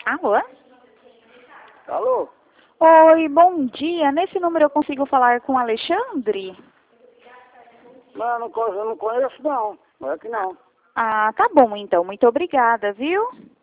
Alô? Alô? Oi, bom dia. Nesse número eu consigo falar com o Alexandre? Não, eu não conheço não. Não é que não. Ah, tá bom então. Muito obrigada, viu?